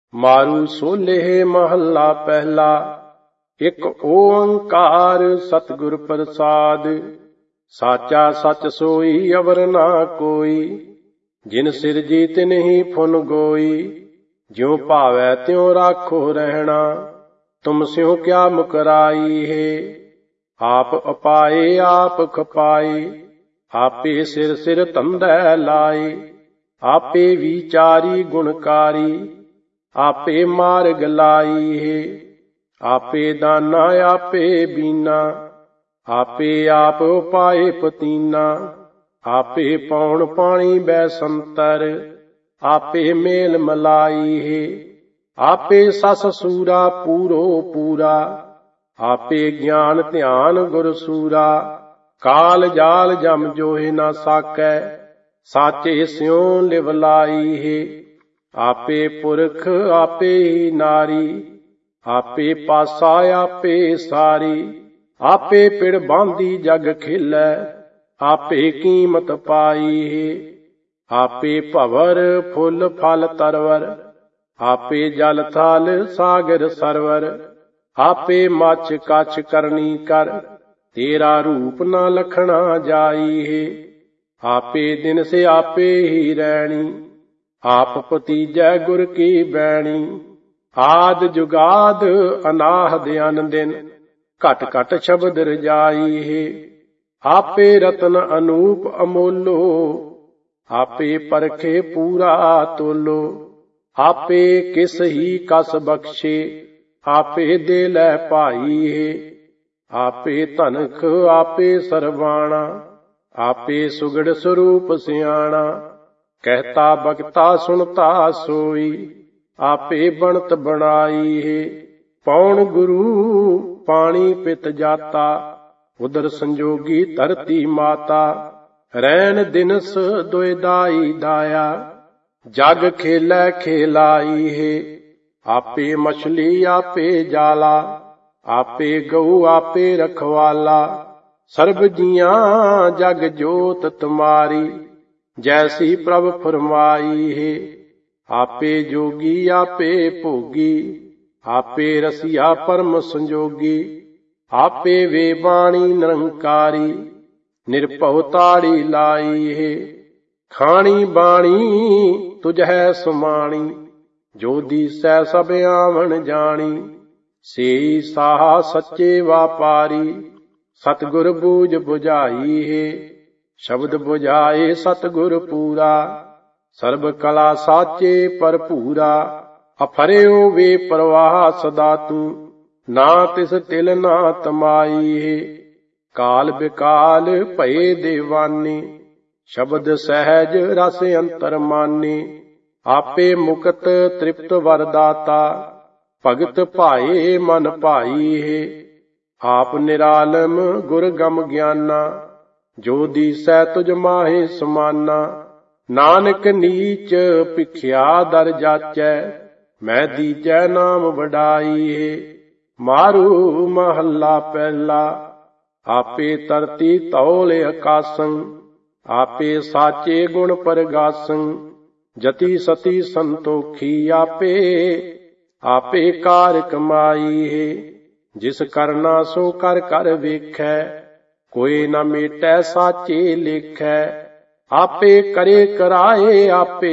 ਮਾਰੂ ਸੋਲੇ ਮਹੱਲਾ ਪਹਿਲਾ। ਇੱਕ ਓੰਕਾਰ ਸਤਿਗੁਰ ਪ੍ਰਸਾਦ। ਸਾਚਾ ਸਚ ਸੋਈ ਅਵਰ ਨਾ ਕੋਈ। ਜਿਨ ਸਿਰਜੀ ਤਿਨਹੀ ਫੁਨ ਗੋਈ। ਜਿਉ ਭਾਵੈ ਤਿਉ ਰਾਖੋ ਰਹਿਣਾ। ਤੁਮ ਸਿਉ ਕਿਆ ਮੁਕਰਾਈ ਹੈ। ਆਪ ਅਪਾਏ ਆਪ ਖਪਾਏ। ਆਪੇ ਸਿਰ ਸਿਰ ਧੰਦੈ ਲਾਏ। ਆਪੇ ਵਿਚਾਰੀ ਗੁਣਕਾਰੀ। ਆਪੇ ਮਾਰਗ ਲਾਈ ਹੈ। ਆਪੇ ਦਾਨਾ ਆਪੇ ਬੀਨਾ। ਆਪੇ ਆਪ ਉਪਾਏ ਪਤੀਨਾ। ਆਪੇ ਪੌਣ ਪਾਣੀ ਬੈ ਸੰਤਰ। ਆਪੇ ਮੇਲ ਮਲਾਈ ਹੈ। ਆਪੇ ਸਸ ਸੂਰਾ ਪੂਰੋ ਪੂਰਾ। ਆਪੇ ਗਿਆਨ ਧਿਆਨ ਗੁਰ ਸੂਰਾ। ਕਾਲ ਜਾਲ ਜਮ ਜੋਹਿ ਨਾ ਸਾਕੈ। ਸਾਚੇ ਸਿਉ ਲਿਵ ਲਾਈ ਹੈ। ਆਪੇ ਪੁਰਖ ਆਪੇ ਹੀ ਨਾਰੀ। ਆਪੇ ਪਾਸਾ ਆਪੇ ਸਾਰੀ। ਆਪੇ ਪਿੜ ਬਾਂਧੀ ਜਗ ਖੇਲੈ। ਆਪੇ ਕੀਮਤ ਪਾਈ ਹੈ। ਆਪੇ ਭਵਰ ਫੁੱਲ ਫਲ ਤਰਵਰ। ਆਪੇ ਜਲ ਥਲ ਸਾਗਰ ਸਰਵਰ। ਆਪੇ ਮੱਛ ਕੱਛ ਕਰਨੀ ਕਰ। ਤੇਰਾ ਰੂਪ ਨਾ ਲਖਣਾ ਜਾਈ ਹੈ। ਆਪੇ ਦਿਨ ਸੇ ਆਪੇ ਹੀ ਰਹਿਣੀ। ਆਪ ਭਤੀਜੈ ਗੁਰ ਕੀ ਬੈਣੀ। ਆਦ ਜੁਗਾਦ ਅਨਾਹਦ ਅਨਦਿਨ। ਘਟ ਘਟ ਸ਼ਬਦ ਰਜਾਈ ਹੈ। ਆਪੇ ਰਤਨ ਅਨੂਪ ਅਮੋਲੋ। ਆਪੇ ਪਰਖੇ ਪੂਰਾ ਤੋਲੋ। ਆਪੇ ਕਿਸ ਹੀ ਕਸ ਬਖਸ਼ੇ। ਆਪੇ ਦੇ ਲੈ ਭਾਈ ਹੈ। ਆਪੇ ਧਨਖ ਆਪੇ ਸਰਵਾਣਾ। ਆਪੇ ਸੁਗੜ ਸਰੂਪ ਸਿਆਣਾ। ਕਹਿਤਾ ਬਖਤਾ ਸੁਣਤਾ ਸੋਈ। ਆਪੇ ਬਣਤ ਬਣਾਈ ਹੈ। ਪੌਣ ਗੁਰੂ ਪਾਣੀ ਪਿਤ ਜਾਤਾ। ਉਦਰ ਸੰਜੋਗੀ ਧਰਤੀ ਮਾਤਾ। ਰੈਣ ਦਿਨਸ ਦੁਇ ਦਾਈ ਦਾਇਆ। ਜਗ ਖੇਲੈ ਖੇਲਾਈ ਹੈ। ਆਪੇ ਮਛਲੀ ਆਪੇ ਜਾਲਾ। ਆਪੇ ਗਊ ਆਪੇ ਰਖਵਾਲਾ। ਸਰਬ ਜੀਆਂ ਜਗ ਜੋਤ ਤੁਮਾਰੀ। ਜੈਸੀ ਪ੍ਰਭ ਫਰਮਾਈ ਹੈ। ਆਪੇ ਜੋਗੀ ਆਪੇ ਭੋਗੀ। ਆਪੇ ਰਸੀਆ ਪਰਮ ਸੰਜੋਗੀ। ਆਪੇ ਵੇ ਬਾਣੀ ਨਿਰੰਕਾਰੀ। ਨਿਰਭਉ ਤਾੜੀ ਲਾਈ ਹੈ। ਖਾਣੀ ਬਾਣੀ ਤੁਝੈ ਸੁਮਾਣੀ। ਜੋ ਦੀਸੈ ਸਭ ਆਵਣ ਜਾਣੀ। ਸੇਈ ਸਾਹਾ ਸੱਚੇ ਵਾਪਾਰੀ। ਸਤਿਗੁਰ ਬੂਝ ਬੁਝਾਈ ਹੈ। ਸ਼ਬਦ ਬੁਝਾਏ ਸਤਿਗੁਰ ਪੂਰਾ। ਸਰਬ ਕਲਾ ਸਾਚੇ ਭਰਪੂਰਾ। ਅਫਰਿਓ ਵੇ ਪ੍ਰਵਾਹ ਸਦਾ ਤੂੰ। ਨਾ ਤਿਸ ਤਿਲ ਨਾ ਤਮਾਈ ਹੈ। ਕਾਲ ਬਿਕਾਲ ਭਏ ਦੇਵਾਨੀ। ਸ਼ਬਦ ਸਹਿਜ ਰਸ ਅੰਤਰ ਮਾਨੀ। ਆਪੇ ਮੁਕਤ ਤ੍ਰਿਪਤ ਵਰਦਾਤਾ। ਭਗਤ ਭਾਏ ਮਨ ਭਾਈ ਹੈ। ਆਪ ਨਿਰਾਲਮ ਗੁਰ ਗਮ ਗਿਆਨਾ। ਜੋ ਦੀਸੈ ਤੁਝ ਮਾਹੇ ਸਮਾਨਾ। ਨਾਨਕ ਨੀਚ ਭਿਖਿਆ ਦਰ ਜਾਚੈ। ਮੈਂ ਦੀਜੈ ਨਾਮ ਵਡਾਈ ਹੈ। ਮਾਰੂ ਮਹੱਲਾ ਪਹਿਲਾ। ਆਪੇ ਧਰਤੀ ਧੌਲ ਆਕਾਸੰ। ਆਪੇ ਸਾਚੇ ਗੁਣ ਪਰਗਾਸੰ। ਜਤੀ ਸਤੀ ਸੰਤੋਖੀ ਆਪੇ। ਆਪੇ ਕਾਰ ਕਮਾਈ ਹੈ। ਜਿਸ ਕਰਨਾ ਸੋ ਕਰ ਕਰ ਵੇਖੈ। ਕੋਈ ਨ ਮੇਟੈ ਸਾਚੇ ਲੇਖੈ। ਆਪੇ ਕਰੇ ਕਰਾਏ ਆਪੇ।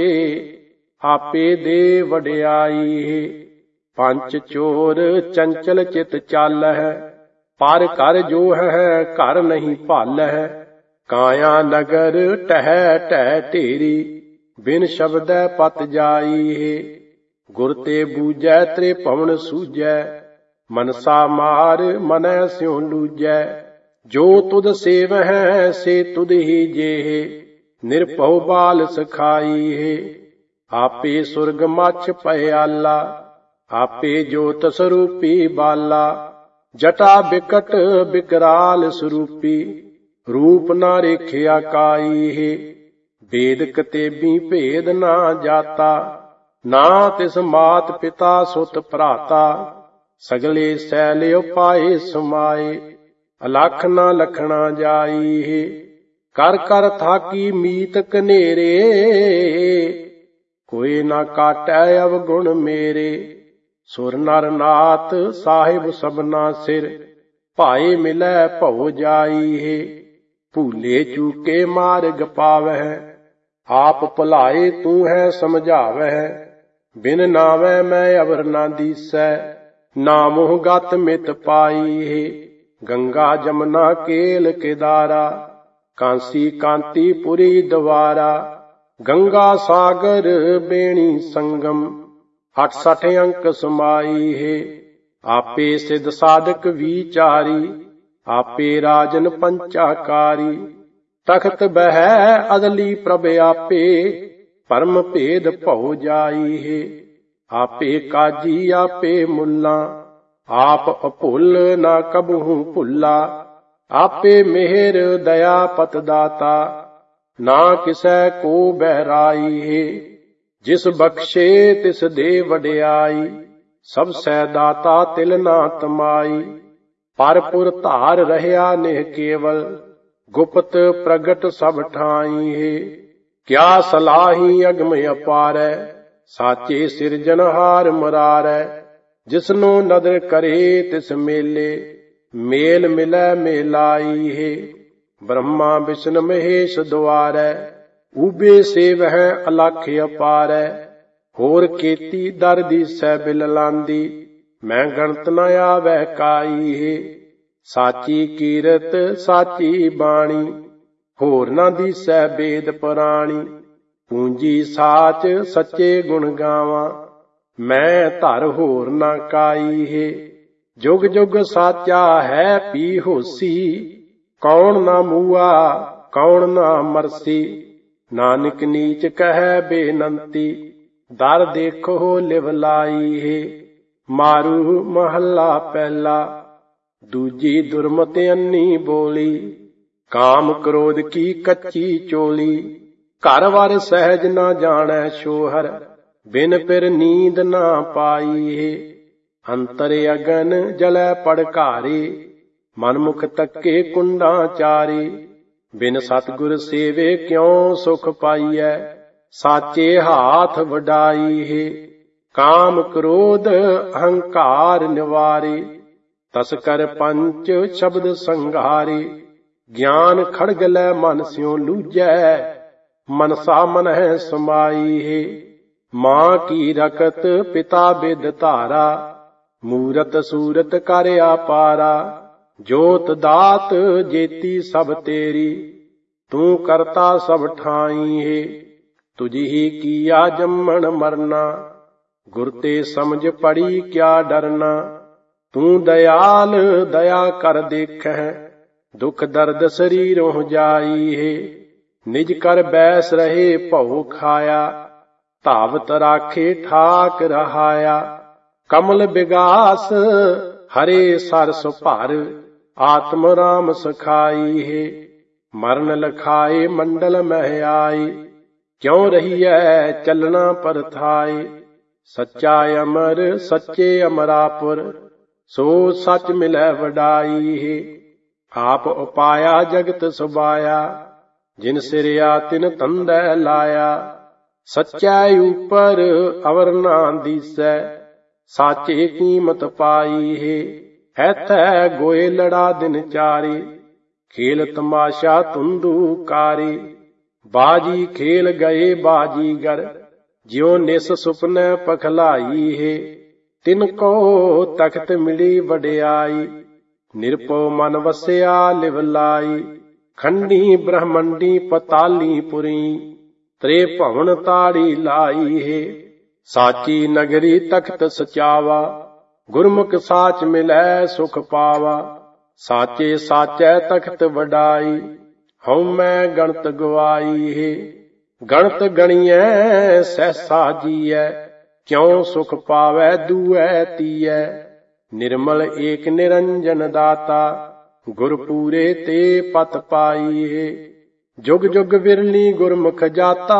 ਆਪੇ ਦੇ ਵਡਿਆਈ ਹੈ। ਪੰਚ ਚੋਰ ਚੰਚਲ ਚਿਤ ਚਾਲਹਿ। ਪਰ ਘਰ ਜੋ ਹੈ ਘਰ ਨਹੀਂ ਭਾਲਹਿ। ਕਾਇਆ ਨਗਰ ਟਹਿ ਟਹਿ ਢੇਰੀ। ਬਿਨ ਸ਼ਬਦੈ ਪਤ ਜਾਈ ਹੈ। ਗੁਰ ਤੇ ਬੂਝੈ ਤ੍ਰੇ ਭਵਨ ਸੂਝੈ। ਮਨਸਾ ਮਾਰ ਮਨੈ ਸਿਉ ਲੂਝੈ। ਜੋ ਤੁਧ ਸੇਵਹਿ ਸੇ ਤੁਧ ਹੀ ਜੇਹ। ਨਿਰਭਉ ਬਾਲ ਸਖਾਈ ਹੈ। ਆਪੇ ਸੁਰਗ ਮਛ ਭਇਆਲਾ। ਆਪੇ ਜੋਤ ਸਰੂਪੀ ਬਾਲਾ। ਜਟਾ ਬਿਕਟ ਬਿਕਰਾਲ ਸਰੂਪੀ। ਰੂਪ ਨਾ ਰੇਖਿਆ ਕਾਈ ਹੈ। ਭੇਦ ਕਤੇਬੀ ਭੇਦ ਨਾ ਜਾਤਾ। ਨਾ ਤਿਸ ਮਾਤ ਪਿਤਾ ਸੁਤ ਭਰਾਤਾ। ਸਗਲੇ ਸੈਲ ਉਪਾਏ ਸਮਾਏ। ਅਲਖ ਨਾ ਲਖਣਾ ਜਾਈ ਹੈ। ਕਰ ਕਰ ਥਾਕੀ ਮੀਤ ਕਨੇਰੇ। कोई ना काटै अवगुण मेरे। सुर नर नाथ साहिब सबना सिर, भाई मिलै भौ जाई है। भूले चूके मार्ग पावह, आप भुलाए तू है समझावह। बिन नावै मैं अवर ना दीसै, नामोह गत मित पाई है। गंगा जमुना केल केदारा, कांसी कांतीपुरी द्वारा। गंगा सागर बेणी संगम, 68 अंक समाई है। आपे सिद्ध साधक विचारी, आपे राजन पंचाकारी। तख्त बहै अदली प्रभ आपे, परम भेद भौ जाई है। आपे काजी आपे मुल्ला, आप अभुल ना कबहू भुल्ला। आपे मेहर दया पत दाता, ना किसै को बहराई है। जिस बख्शे तिस दे वड्याई, सब सै दाता तिल ना तमाई। परपुर धार रहया नेह केवल, गुप्त प्रगट सब ठाई है। क्या सलाही अगम अपारै, साचे सिरजनहार मरारै। जिसनो नदर करे तिस मेले, मेल मिलै मेलाई है। ब्रह्मा विष्णु महेश द्वारै, ऊबे सेवह अलख अपारै। होर केती दर दिसै बिल लांदी, मैं गणत न आवै काई है। साची कीरत साची बाणी, होर न दिसै वेद पुराणी। पूंजी साच सच्चे गुण गावां, मैं धर होर न काई है। जुग जुग साचा है पी होसी, कौन ना मूआ कौन ना मरसी। नानक नीच कहै बेनंती, दर देखो लिव लाई है। मारू महला पहला, दूजी दुर्मत अन्नी बोली। काम क्रोध की कच्ची चोली, घर वर सहज ना जानै शोहर। बिन पिर नींद ना पाई है। अंतर अगन जलै पड़कारे, मनमुख तक्के कुंडा चारे। बिन सतगुर सेवे क्यों सुख पाईऐ, साचे हाथ वडाई है। काम क्रोध अहंकार निवारे, तस्कर पंच शब्द संघारे। ज्ञान खड़ग लै मन स्यों लूजै, मनसा मन है समाई है। मां की रकत पिता बिद धारा, मूरत सूरत कर आपारा। जोत दात जेती सब तेरी, तू करता सब ठाई है। तुझी किया जम्मन मरना, गुर ते समझ पड़ी क्या डरना। तू दयाल दया कर देखै, दुख दर्द शरीरों जाई है। निज कर बैस रहे भौ खाया, धावत राखे ठाक रहाया। कमल विगास हरे सरस भर, आत्म राम सखाई है। मरण लखाए मंडल मह आई, क्यों रहिए चलना परथाई। सच्चा अमर सच्चे अमरापुर, सो सच मिलै वडाई है। आप उपाया जगत सुबाया, जिन सिरया तिन तंदै लाया। सच्चाई ऊपर अवर ना दीसै, साचे कीमत पाई है। ऐथै गोए लड़ा दिन चारे, खेल तमाशा तुंदू कारी। बाजी खेल गए बाजीगर, ज्यों निस सुपने पखलाई है। तिनको तख्त मिली वड्याई, निरपो मन वस्या लिव लाई। खंडी ब्रह्मंडी पताली पुरी, त्रे भवन ताड़ी लाई है। साची नगरी तख्त सचावा, गुरमुख साच मिलै सुख पावा। साचे साचै तख्त वडाई, हਉ मैं गणत गवाई है। गणत गणियै सहसा जीऐ, क्यों सुख पावै दूऐ तीऐ। निर्मल एक निरंजन दाता, गुर पूरे ते पत पाई है। जुग जुग विरली गुरमुख जाता,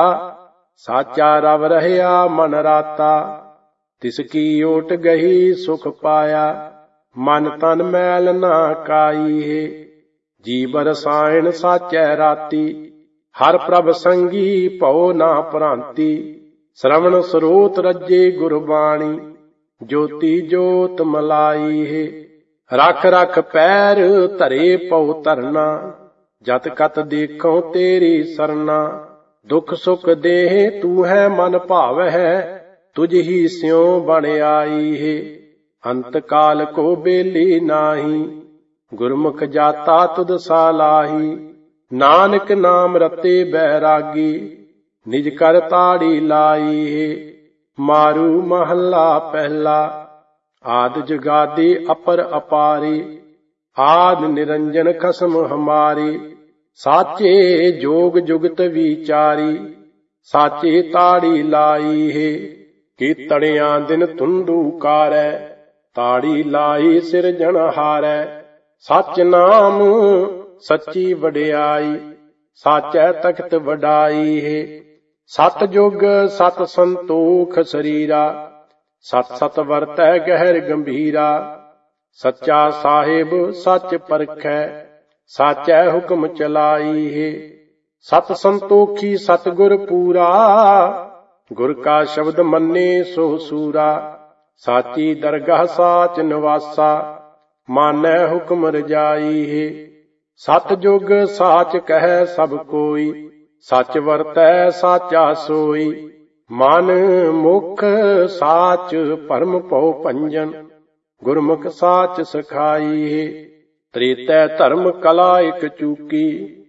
साचा रव रहया मन राता। तिसकी ओट गही सुख पाया, मन तन मैल ना काई है। जीव रसायन साचै राती, हर प्रभ संगी भौ ना भ्रांति। ਸ਼ਰਵਣ ਸਰੋਤ ਰੱਜੇ ਗੁਰਬਾਣੀ, ਜੋਤੀ ਜੋਤ ਮਲਾਈ ਹੈ। ਰੱਖ ਰੱਖ ਪੈਰ ਧਰੇ ਪਉ ਧਰਨਾ, ਜਤ ਕਤ ਦੇਖੋ ਤੇਰੀ ਸਰਨਾ। ਦੁਖ ਸੁਖ ਦੇਹ ਤੂੰ ਹੈ ਮਨ ਭਾਵ ਹੈ, ਤੁਝ ਹੀ ਸਿਉ ਬਣ ਆਈ ਹੈ। ਅੰਤ ਕਾਲ ਕੋ ਬੇਲੀ ਨਾਹੀ, ਗੁਰਮੁਖ ਜਾਤਾ ਤੁਧ ਸਾਲਾਹੀ। ਨਾਨਕ ਨਾਮ ਰਤੇ ਬੈਰਾਗੀ, ਨਿਜ ਕਰ ਤਾੜੀ ਲਾਈ ਹੈ। ਮਾਰੂ ਮਹੱਲਾ ਪਹਿਲਾ। ਆਦਿ ਜੁਗਾਦਿ ਅਪਰ ਅਪਾਰੀ, ਆਦਿ ਨਿਰੰਜਨ ਖਸਮ ਹਮਾਰੀ। ਸਾਚੇ ਜੋਗ ਜੁਗਤ ਵਿਚਾਰੀ, ਸਾਚੇ ਤਾੜੀ ਲਾਈ ਹੈ। ਕੀਤੜਿਆਂ ਦਿਨ ਤੁੰਦੂ ਕਾਰੈ, ਤਾੜੀ ਲਾਈ ਸਿਰਜਣਹਾਰੈ। ਸੱਚ ਨਾਮ ਸੱਚੀ ਵਡਿਆਈ, ਸਾਚੈ ਤਖਤ ਵਡਾਈ ਹੈ। ਸਤ ਜੁਗ ਸਤ ਸੰਤੋਖ ਸਰੀਰਾ, ਸਤ ਸਤ ਵਰਤੈ ਗਹਿਰ ਗੰਭੀਰਾ। ਸੱਚਾ ਸਾਹਿਬ ਸੱਚ ਪਰਖੈ, ਸਾਚੈ ਹੁਕਮ ਚਲਾਈ ਹੈ। ਸਤ ਸੰਤੋਖੀ ਸਤਿਗੁਰ ਪੂਰਾ, ਗੁਰ ਕਾ ਸ਼ਬਦ ਮੰਨੇ ਸੋ ਸੂਰਾ। ਸਾਚੀ ਦਰਗਾਹ ਸਾਚ ਨਿਵਾਸਾ, ਮਾਨੈ ਹੁਕਮ ਰਜਾਈ ਹੈ। ਸਤ ਜੁਗ ਸਾਚ ਕਹੈ ਸਭ ਕੋਈ, ਸੱਚ ਵਰਤੈ ਸਾਚਾ ਸੋਈ। ਮਨ ਮੁਖ ਸਾਚ ਭਰਮ ਭਉ ਭੰਜਨ, ਗੁਰਮੁਖ ਸਾਚ ਸਖਾਈ ਹੈ। ਤ੍ਰੇਤੈ ਧਰਮ ਕਲਾ ਇਕ ਚੂਕੀ,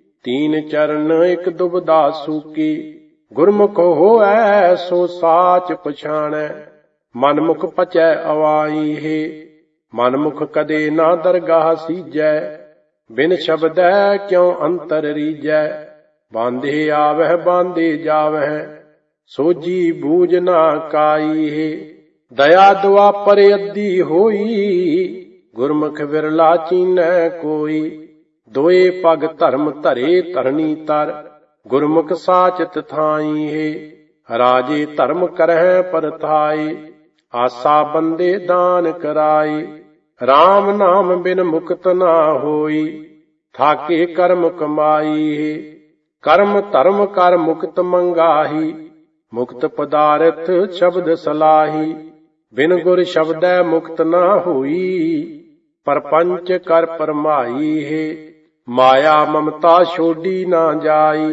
ਤੀਨ ਚਰਨ ਇਕ ਦੁਬਦਾ ਸੂਕੀ। ਗੁਰਮੁਖ ਹੋਐ ਸੋ ਸਾਚ ਪਛਾਣੈ, ਮਨਮੁਖ ਪਚੈ ਅਵਾਈ ਹੈ। ਮਨਮੁਖ ਕਦੇ ਨਾ ਦਰਗਾਹ ਸੀਜੈ, ਬਿਨ ਸ਼ਬਦੈ ਕਿਉ ਅੰਤਰ ਰੀਜੈ। ਬਾਂਧੇ ਆਵਹਿ ਬਾਂਧੇ ਜਾਵਹਿ, ਸੋਜੀ ਬੂਝ ਨਾ ਕਾਈ ਹੈ। ਦਇਆ ਦੁਆਪਰ ਅੱਧੀ ਹੋਈ, ਗੁਰਮੁਖ ਵਿਰਲਾ ਚੀਨੈ ਕੋਈ। ਦੋਏ ਪਗ ਧਰਮ ਧਰੇ ਧਰਣੀ ਤਰ, ਗੁਰਮੁਖ ਸਾਚ ਤਿਥਾਈ ਹੈ। ਰਾਜੇ ਧਰਮ ਕਰਹਿ ਪਰਥਾਈ, ਆਸਾ ਬੰਦੇ ਦਾਨ ਕਰਾਈ। RAM ਨਾਮ ਬਿਨ ਮੁਕਤ ਨਾ ਹੋਈ, ਥਾਕੇ ਕਰਮ ਕਮਾਈ ਹੈ। ਕਰਮ ਧਰਮ ਕਰ ਮੁਕਤ ਮੰਗਾਹੀ, ਮੁਕਤ ਪਦਾਰਥ ਸ਼ਬਦ ਸਲਾਹੀ। ਬਿਨ ਗੁਰ ਸ਼ਬਦੈ ਮੁਕਤ ਨਾ ਹੋਈ, ਪਰਪੰਚ ਕਰ ਪਰਮਾਈ ਹੈ। ਮਾਇਆ ਮਮਤਾ ਛੋਡੀ ਨਾ ਜਾਈ,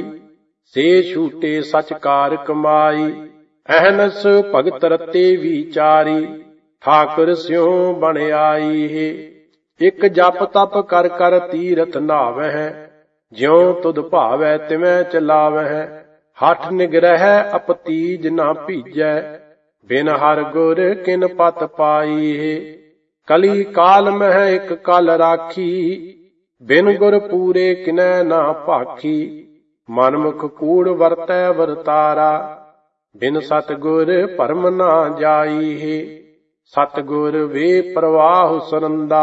ਸੇ ਛੂਟੇ ਸਚ ਕਾਰ ਕਮਾਈ। ਅਹਨਸ ਭਗਤ ਰਤੇ ਵਿਚਾਰੀ, ਠਾਕੁਰ ਸਿਉ ਬਣ ਆਈ ਹੈ। ਇਕ ਜਪ ਤਪ ਕਰ ਕਰ ਤੀਰਥ ਨਾਵਹਿ, ਜਿਉ ਤੁਧ ਭਾਵੈ ਤਿਵੈ ਚਲਾਵਹਿ। ਹਠ ਨਿਗਰਹਿ ਅਪਤੀਜ ਨਾ ਭੀਜੈ, ਬਿਨ ਹਰ ਗੁਰ ਕਿਨ ਪਤ ਪਾਈ ਹੈ। ਕਲੀ ਕਾਲ ਮਹਿ ਇਕ ਕਲ ਰਾਖੀ, ਬਿਨ ਗੁਰ ਪੂਰੇ ਕਿਨੈ ਨਾ ਭਾਖੀ। ਮਨਮੁਖ ਕੂੜ ਵਰਤੈ ਵਰਤਾਰਾ, ਬਿਨ ਸਤਿਗੁਰ ਭਰਮ ਨਾ ਜਾਈ ਹੈ। ਸਤਿਗੁਰ ਵੇ ਪ੍ਰਵਾਹੁ ਸਰੰਦਾ,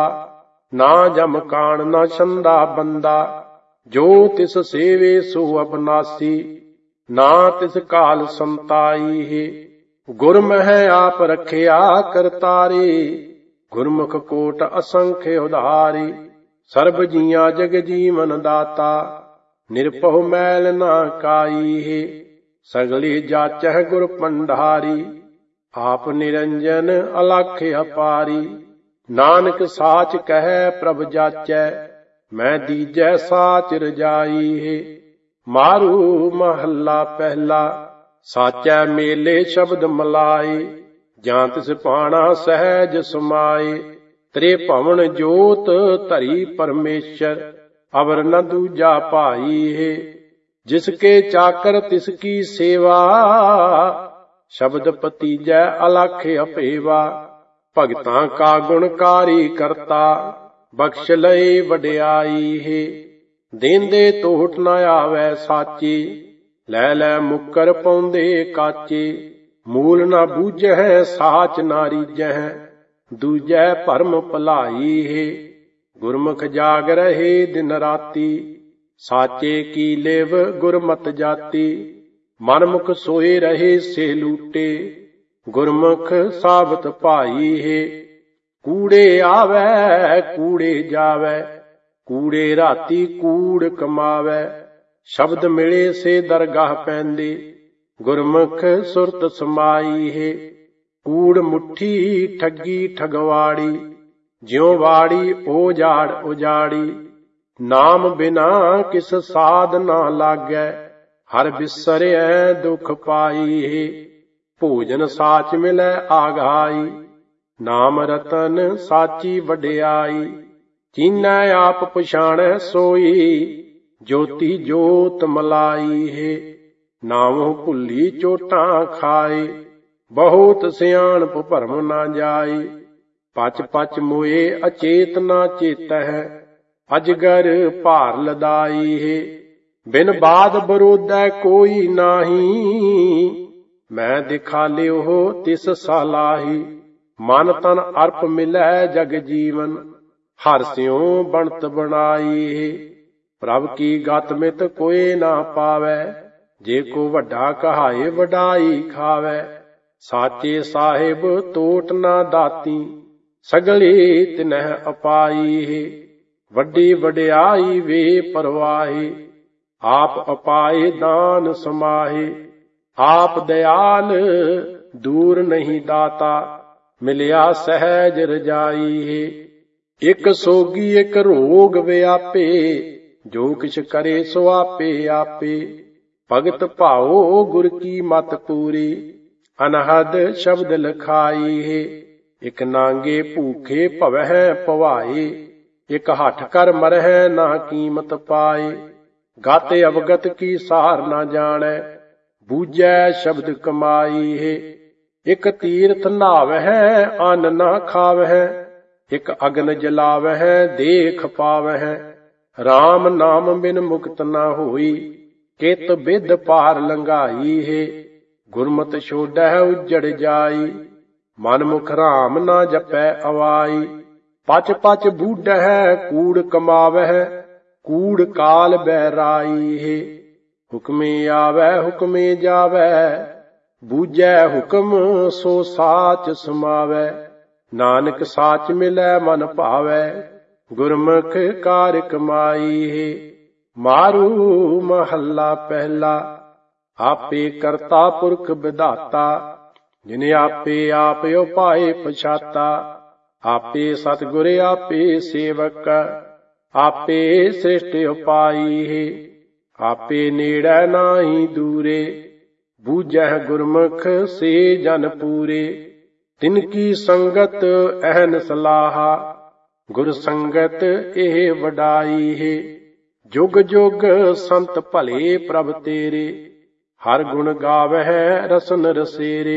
ਨਾ ਜਮ ਕਾਣ ਨਾ ਛੰਦਾ ਬੰਦਾ। ਜੋ ਤਿਸ ਸੇਵੇ ਸੋ ਅਬਨਾਸੀ, ਨਾ ਤਿਸ ਕਾਲ ਸੰਤਾਈ ਹੈ। ਗੁਰ ਮਹਿ ਆਪ ਰਖਿਆ ਕਰਤਾਰੇ, ਗੁਰਮੁਖ ਕੋਟ ਅਸੰਖ ਉਧਾਰੀ। ਸਰਬ ਜੀਆਂ ਜਗ ਜੀਵਨ ਦਾਤਾ, ਨਿਰਭਉ ਮੈਲ ਨਾ ਕਾਈ ਹੈ। ਸਗਲੀ ਜਾਚਹਿ ਗੁਰ ਪੰਡਾਰੀ, ਆਪ ਨਿਰੰਜਨ ਅਲਖ ਅਪਾਰੀ। ਨਾਨਕ ਸਾਚ ਕਹੈ ਪ੍ਰਭ ਜਾਚੈ, ਮੈਂ ਦੀਜੈ ਸਾਚ ਰਜਾਈ ਹੈ। ਮਾਰੂ ਮਹੱਲਾ ਪਹਿਲਾ। ਸਾਚੈ ਮੇਲੇ ਸ਼ਬਦ ਮਲਾਈ, ਜਾਂ ਤਿਸ ਪਾਣਾ ਸਹਿਜ ਸਮਾਏ। ਤ੍ਰੇ ਭਵਨ ਜੋਤ ਧਰੀ ਪਰਮੇਸ਼ਰ, ਅਵਰ ਨ ਦੂਜਾ ਭਾਈ ਹੈ। ਜਿਸ ਕੇ ਚਾਕਰ ਤਿਸ ਕੀ ਸੇਵਾ, ਸ਼ਬਦ ਪਤੀਜੈ ਅਲਖ ਅਪੇਵਾ। ਭਗਤਾਂ ਕਾ ਗੁਣਕਾਰੀ ਕਰਤਾ, ਬਖਸ਼ ਲਏ ਵਡਿਆਈ ਹੈ। ਦੇਂਦੇ ਟੋਟ ਨ ਆਵੈ ਸਾਚੀ, ਲੈ ਲੈ ਮੁੱਕਰ ਪਾਉਂਦੇ ਕਾਚੇ। ਮੂਲ ਨਾ ਬੂਝਹਿ ਸਾਚ ਨਾ ਰੀਝਹਿ, ਦੂਜੈ ਭਰਮ ਭਲਾਈ ਹੈ। ਗੁਰਮੁਖ ਜਾਗ ਰਹੇ ਦਿਨ ਰਾਤੀ, ਸਾਚੇ ਕੀ ਲਿਵ ਗੁਰਮਤਿ ਜਾਤੀ। ਮਨਮੁਖ ਸੋਏ ਰਹੇ ਸੇ ਲੂਟੇ, ਗੁਰਮੁਖ ਸਾਬਤ ਭਾਈ ਹੈ। ਕੂੜੇ ਆਵੈ ਕੂੜੇ ਜਾਵੈ, ਕੂੜੇ ਰਾਤੀ ਕੂੜ ਕਮਾਵੈ। ਸ਼ਬਦ ਮਿਲੇ ਸੇ ਦਰਗਾਹ ਪੈਂਦੇ, ਗੁਰਮੁਖ ਸੁਰਤ ਸਮਾਈ ਹੈ। ਕੂੜ ਮੁੱਠੀ ਠੱਗੀ ਠਗਵਾੜੀ, ਜਿਉ ਵਾੜੀ ਉਜਾੜ ਉਜਾੜੀ। ਨਾਮ ਬਿਨਾ ਕਿਸ ਸਾਧ ਨਾ ਲਾਗੈ, ਹਰ ਬਿਸਰਿਐ ਦੁਖ ਪਾਈ ਹੈ। ਭੋਜਨ ਸਾਚ ਮਿਲੈ ਆਘਾਈ, ਨਾਮ ਰਤਨ ਸਾਚੀ ਵਡਿਆਈ। ਚੀਨੈ ਆਪ ਪਛਾਣੈ ਸੋਈ, ਜੋਤੀ ਜੋਤ ਮਲਾਈ ਹੈ। ਨਾਮੁ ਭੁੱਲੀ ਚੋਟਾਂ ਖਾਏ, ਬਹੁਤ ਸਿਆਣਪ ਭਰਮ ਨਾ ਜਾਏ। ਪਚ ਪਚ ਮੋਏ ਅਚੇਤ ਨਾ ਚੇਤਹਿ, ਅਜਗਰ ਭਾਰ ਲਦਾਈ ਹੈ। ਬਿਨ ਬਾਦ ਬਰੋਧੈ ਕੋਈ ਨਾਹੀ, ਮੈਂ ਦਿਖਾਲਿਓ ਤਿਸ ਸਾਲਾਹੀ। ਮਨ ਤਨ ਅਰਪ ਮਿਲੈ ਜਗ ਜੀਵਨ, ਹਰਿ ਸਿਉ ਬਣਤ ਬਣਾਈ ਹੈ। ਪ੍ਰਭ ਕੀ ਗਤ ਮਿਤ ਕੋਇ ਨਾ ਪਾਵੈ, ਜੇ ਕੋ ਵੱਡਾ ਕਹਾਏ ਵਡਾਈ ਖਾਵੈ। ਸਾਚੇ ਸਾਹਿਬ ਤੋਟ ਨਾ ਦਾਤੀ, ਸਗਲੇ ਤਿਨਹਿ ਅਪਾਈ ਹੈ। ਵੱਡੀ ਵਡਿਆਈ ਵੇ ਪਰਵਾਹੀ, ਆਪ ਅਪਾਏ ਦਾਨ ਸਮਾਹੇ। ਆਪ ਦਿਆਲ ਦੂਰ ਨਹੀਂ ਦਾਤਾ, ਮਿਲਿਆ ਸਹਿਜ ਰਜਾਈ ਹੈ। ਇੱਕ ਸੋਗੀ ਇੱਕ ਰੋਗ ਵਿਆਪੇ, ਜੋ ਕਿਛ ਕਰੇ ਸੋ ਆਪੇ ਆਪੇ। ਭਗਤ ਭਾਉ ਗੁਰ ਕੀ ਮਤ ਪੂਰੀ, ਅਨਹਦ ਸ਼ਬਦ ਲਖਾਈ ਹੈ। ਇੱਕ ਨਾਂਗੇ ਭੂਖੇ ਭਵਹਿ ਭਵਾਏ, ਇੱਕ ਹੱਠ ਕਰ ਮਰਹਿ ਨਾ ਕੀਮਤ ਪਾਏ। ਗਤ ਅਵਗਤ ਕੀ ਸਾਰ ਨਾ ਜਾਣੈ, ਬੂਝੈ ਸ਼ਬਦ ਕਮਾਈ ਹੈ। ਇੱਕ ਤੀਰਥ ਨਹਾਵਹਿ ਅੰਨ ਨਾ ਖਾਵਹਿ, ਇੱਕ ਅਗਨ ਜਲਾਵਹਿ ਦੇਖ ਪਾਵਹਿ। ਰਾਮ ਨਾਮ ਬਿਨ ਮੁਕਤ ਨਾ ਹੋਈ, ਕਿਤ ਬਿਧ ਪਾਰ ਲੰਘਾਈ ਹੈ। ਗੁਰਮਤਿ ਛੋੜੈ ਉਜੜ ਜਾਈ, ਮਨ ਮੁਖ ਰਾਮ ਨਾ ਜਪੈ ਅਵਾਈ। ਪਚ ਪਚ ਬੂਢਹਿ ਕੂੜ ਕਮਾਵਹਿ, ਕੂੜ ਕਾਲ ਬੈਰਾਈ ਹੈ। ਹੁਕਮੇ ਆਵੈ ਹੁਕਮੇ ਜਾਵੈ, ਬੂਝੈ ਹੁਕਮ ਸੋ ਸਾਚ ਸਮਾਵੈ। ਨਾਨਕ ਸਾਚ ਮਿਲੈ ਮਨ ਭਾਵੈ, ਗੁਰਮੁਖ ਕਾਰ ਕਮਾਈ ਹੈ। ਮਾਰੂ ਮਹੱਲਾ ਪਹਿਲਾ। ਆਪੇ ਕਰਤਾ ਪੁਰਖ ਵਿਧਾਤਾ, ਜਿਨੇ ਆਪੇ ਆਪ ਉਪਾਏ ਪਛਾਤਾ। ਆਪੇ ਸਤਿਗੁਰ ਆਪੇ ਸੇਵਕ, ਆਪੇ ਸ੍ਰਿਸ਼ਟ ਉਪਾਈ ਹੈ। ਆਪੇ ਨੇੜੈ ਨਾਹੀ ਦੂਰੇ, ਬੂਝਹਿ ਗੁਰਮੁਖ ਸੇ ਜਨ ਪੂਰੇ। ਤਿਨ ਕੀ ਸੰਗਤ ਅਹਨ ਸਲਾਹਾ, ਗੁਰ ਸੰਗਤ ਇਹ ਵਡਾਈ ਹੈ। ਜੁਗ ਜੁਗ ਸੰਤ ਭਲੇ ਪ੍ਰਭ ਤੇਰੇ, ਹਰ ਗੁਣ ਗਾਵਹਿ ਰਸਨ ਰਸੇਰੇ।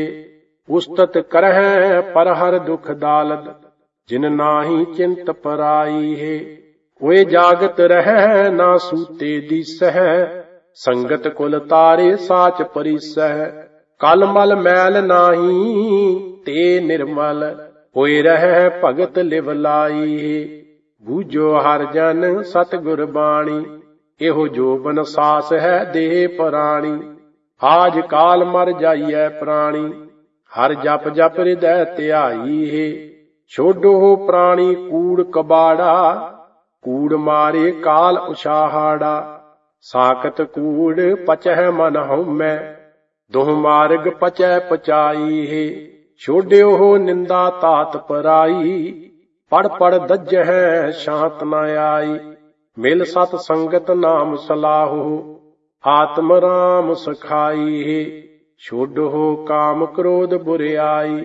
ਉਸਤਤ ਕਰਹਿ ਪਰ ਹਰ ਦੁਖ ਦਾਲਦ, ਜਿਨ ਨਾਹੀ ਚਿੰਤ ਪਰਾਈ ਹੈ। ਓਏ ਜਾਗਤ ਰਹਿ ਨਾ ਸੂਤੇ ਦੀਸਹਿ, ਸੰਗਤ ਕੁਲ ਤਾਰੇ ਸਾਚ ਪਰੀਸਹਿ। ਕਲ ਮਲ ਮੈਲ ਨਾਹੀ ਤੇ ਨਿਰਮਲ, ਹੋਏ ਰਹਿ ਭਗਤ ਲਿਵ ਲਾਈ ਹੈ। ਬੂਝੋ ਹਰ ਜਨ ਸਤਿਗੁਰ ਬਾਣੀ, ਇਹੋ ਜੋਬਨ ਸਾਸ ਹੈ ਦੇਹ ਪ੍ਰਾਣੀ। ਆਜ ਕਾਲ ਮਰ ਜਾਈਐ ਪ੍ਰਾਣੀ, ਹਰ ਜਪ ਜਪ ਹਿਰਦੈ ਧਿਆਈ ਹੈ। ਛੋਡੋ ਪ੍ਰਾਣੀ ਕੂੜ ਕਬਾੜਾ, ਕੂੜ ਮਾਰੇ ਕਾਲ ਉਛਾਹਾੜਾ। ਸਾਕਤ ਕੂੜ ਪਚਹਿ ਮਨ ਹਉਮੈ, ਦੁਹ ਮਾਰਗ ਪਚੈ ਪਚਾਈ ਹੈ। ਛੋਡਿਓ ਨਿੰਦਾ ਤਾਤ ਪਰਾਈ, ਪੜ ਪੜ ਦੱਜਹਿ ਸ਼ਾਂਤ ਨ ਆਈ। ਮਿਲ ਸਤ ਸੰਗਤ ਨਾਮ ਸਲਾਹੋ, ਆਤਮ ਰਾਮ ਸਖਾਈ ਹੈ। ਛੋਡੋ ਕਾਮ ਕ੍ਰੋਧ ਬੁਰਿਆਈ,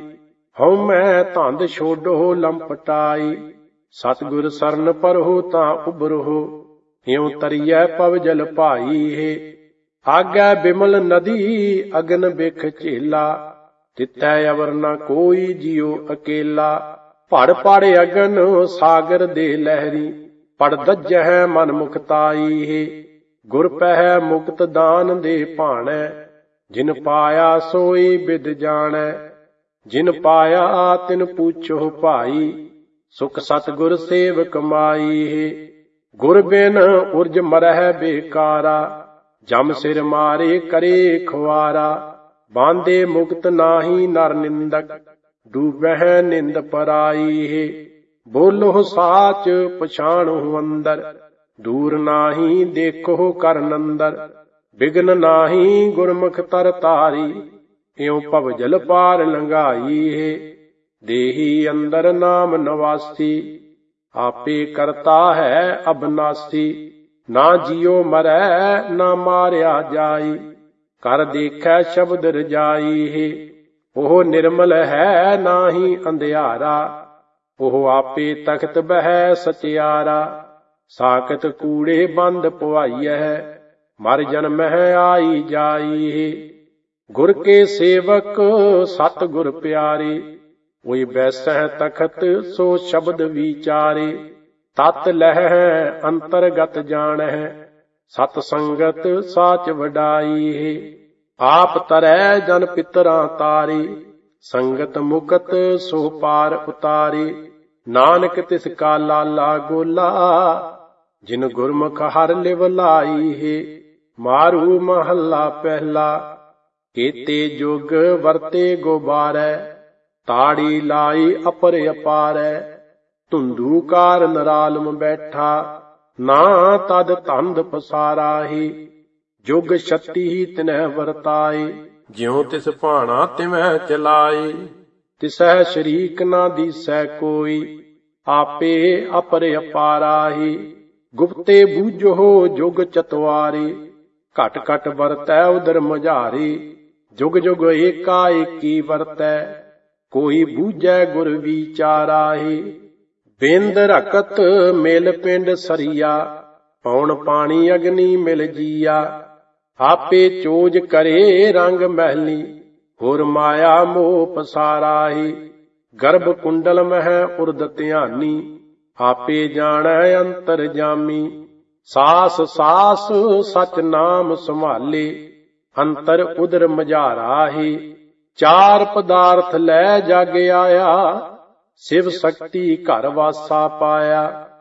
ਹਉਮੈ ਧੰਦ ਛੋਡੋ ਲੰਪਟਾਈ। ਸਤਿਗੁਰ ਸਰਨ ਪਰਹੁ ਤਾਂ ਉਬਰਹੁ, ਇਉ ਤਰੀਐ ਪਵ ਜਲ ਭਾਈ ਹੈ। ਆਗੈ ਬਿਮਲ ਨਦੀ ਅਗਨ ਬਿਖ ਝੇਲਾ, ਤਿਤੈ ਅਵਰ ਨ ਕੋਈ ਜਿਉ ਅਕੇਲਾ। ਪੜ ਪੜ ਅਗਨ ਸਾਗਰ ਦੇ ਲਹਿਰੀ, ਪੜ ਦੱਜਹਿ ਮਨ ਮੁਕਤਾਈ ਹੈ। ਗੁਰ ਪਹਿ ਮੁਕਤ ਦਾਨ ਦੇ ਭਾਣੈ, ਜਿਨ ਪਾਇਆ ਸੋਈ ਬਿਦ ਜਾਣੈ। ਜਿਨ ਪਾਇਆ ਤਿਨ ਪੁੱਛੋ ਭਾਈ, ਸੁਖ ਸਤਿਗੁਰ ਸੇਵ ਕਮਾਈ ਹੈ। ਗੁਰ ਬਿਨ ਉਰਜ ਮਰਹਿ ਬੇਕਾਰਾ, ਜਮ ਸਿਰ ਮਾਰੇ ਕਰੇ ਖੁਆਰਾ। ਬਾਂਦੇ ਮੁਕਤ ਨਾਹੀ ਨਰ ਨਿੰਦਕ, ਡੂਬਹਿ ਨਿੰਦ ਪਰਾਈ ਹੈ। ਬੋਲੋ ਸਾਚ ਪਛਾਣੋ ਅੰਦਰ, ਦੂਰ ਨਾਹੀ ਦੇਖੋ ਕਰਨ ਅੰਦਰ। ਬਿਗਨ ਨਾਹੀ ਗੁਰਮੁਖ ਤਰ ਤਾਰੀ, ਇਉ ਭਵ ਜਲ ਪਾਰ ਲੰਘਾਈ ਹੈ। ਦੇਹੀ ਅੰਦਰ ਨਾਮ ਨਵਾਸੀ, ਆਪੇ ਕਰਤਾ ਹੈ ਅਬਨਾਸੀ। ਨਾ ਜਿਉ ਮਰੈ ਨਾ ਮਾਰਿਆ ਜਾਈ, ਕਰ ਦੇਖੈ ਸ਼ਬਦ ਰਜਾਈ ਹੈ। ਉਹ ਨਿਰਮਲ ਹੈ ਨਾਹੀ ਅੰਧਿਆਰਾ, ਉਹ ਆਪੇ ਤਖਤ ਬਹਿ ਸਚਿਆਰਾ। ਸਾਕਤ ਕੂੜੇ ਬੰਦ ਪਵਾਈਐ, ਮਰ ਜਨਮਹਿ ਆਈ ਜਾਈ ਹੈ। ਗੁਰ ਕੇ ਸੇਵਕ ਸਤ ਗੁਰ ਪਿਆਰੇ, ਕੋਈ ਬੈਸਹਿ ਤਖਤ ਸੋ ਸ਼ਬਦ ਵਿਚਾਰੇ। ਤਤ ਲਹਿ ਅੰਤਰਗਤ ਜਾਣਹਿ, ਸਤ ਸੰਗਤ ਸਾਚ ਵਡਾਈ ਹੈ। ਆਪ ਤਰੈ ਜਨ ਪਿਤਰਾਂ ਤਾਰੇ, ਸੰਗਤ ਮੁਕਤ ਸੋ ਪਾਰ ਉਤਾਰੇ। ਨਾਨਕ ਤਿਸ ਕਾ ਲਾਲਾ ਗੋਲਾ, ਜਿਨ ਗੁਰਮੁਖ ਹਰਿ ਲਿਵ ਲਾਈ ਹੈ। ਮਾਰੂ ਮਹੱਲਾ ਪਹਿਲਾ, ਕੀਤੇ ਜੁਗ ਵਰਤੇ ਗੋਬਾਰੈ, ਤਾੜੀ ਲਾਈ ਅਪਰ ਅਪਾਰੈ। ਧੁੰਦੂ ਕਾਰ ਨਰਾਲਮ ਬੈਠਾ, ਨਾ ਤਦ ਧੰਦ ਪਸਾਰਾਹੀ। ਜੁਗ ਛਤੀ ਤਿਨਹਿ ਵਰਤਾਏ, ਜਿਉ ਤਿਸ ਭਾਣਾ ਤਿਵੈ ਚਲਾਏ। ਤਿਸੈ ਸ਼ਰੀਕ ਨਾ ਦੀਸੈ ਕੋਈ, ਆਪੇ ਅਪਰ ਅਪਾਰਾਹੀ। ਗੁਪਤੇ ਬੂਝੋ ਜੁਗ ਚਤਵਾਰੇ, ਘਟ ਘਟ ਵਰਤੈ ਉਦਰ ਮਝਾਰੇ। ਜੁਗ ਜੁਗ ਏਕਾ ਏਕੀ ਵਰਤੈ, ਕੋਈ ਬੂਝੈ ਗੁਰ ਵਿਚਾਰਾਹੀ। ਬਿੰਦ ਰਕਤ ਮਿਲ ਪਿੰਡ ਸਰੀਆ, ਪੌਣ ਪਾਣੀ ਅਗਨੀ ਮਿਲ ਜੀਆ। ਆਪੇ ਚੋਜ ਕਰੇ ਰੰਗ ਮਹਿਲੀ, ਹੋਰ ਮਾਇਆ ਮੋਹ ਪਸਾਰਾਹੀ। ਗਰਭ ਕੁੰਡਲ ਮਹਿ ਉਰਦ ਧਿਆਨੀ, ਆਪੇ ਜਾਣੈ ਅੰਤਰ ਜਾਮੀ। ਸਾਸ ਸਾਸ ਸਚ ਨਾਮ ਸੰਭਾਲੇ, ਅੰਤਰ ਉਦਰ ਮਝਾਰਾਹੀ। ਚਾਰ ਪਦਾਰਥ ਲੈ ਜਗ ਆਇਆ, ਸਿਵ ਸ਼ਕਤੀ ਘਰ ਵਾਸਾ ਪਾਇਆ।